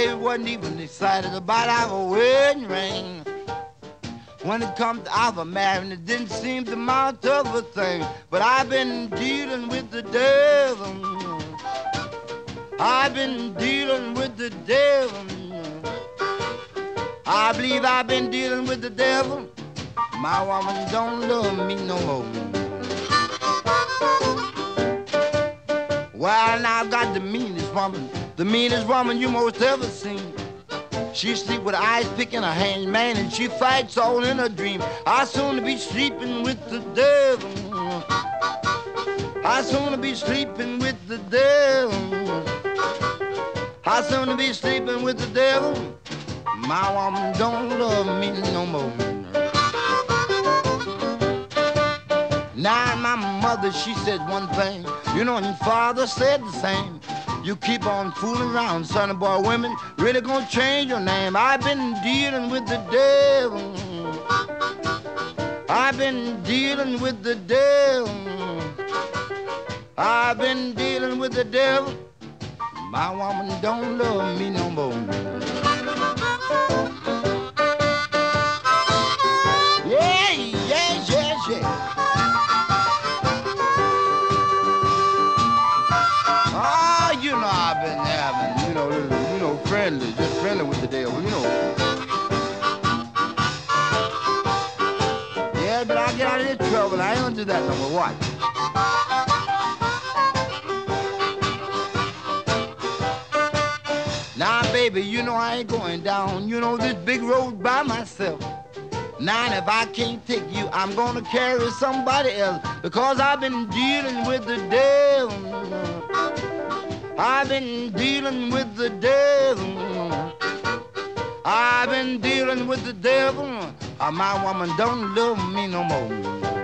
baby wasn't even excited about our wedding ring. When it comes to our marrying, it didn't seem to amount of a thing. But I've been dealing with the devil. I've been dealing with the devil. I believe I've been dealing with the devil. My woman don't love me no more. Well, now I've got the meanest woman you most ever seen. She sleep with eyes pick in her hand, man, and she fights all in her dream. I soon to be sleeping with the devil. I soon to be sleeping with the devil. I soon to be sleeping with the devil. My woman don't love me no more. Now my mother, she said one thing, you know, and father said the same. You keep on fooling around, sonny boy, women really gonna change your name. I've been dealing with the devil. I've been dealing with the devil. I've been dealing with the devil. My woman don't love me no more. Yeah, yeah, yeah, yeah. You know I've been having, friendly, just friendly with the devil, you know. Yeah, but I get out of this trouble. I don't do that no more. What? Now, baby, you know I ain't going down, this big road by myself. Now, if I can't take you, I'm gonna carry somebody else, because I've been dealing with the devil. I've been dealing with the devil. I've been dealing with the devil. My woman don't love me no more.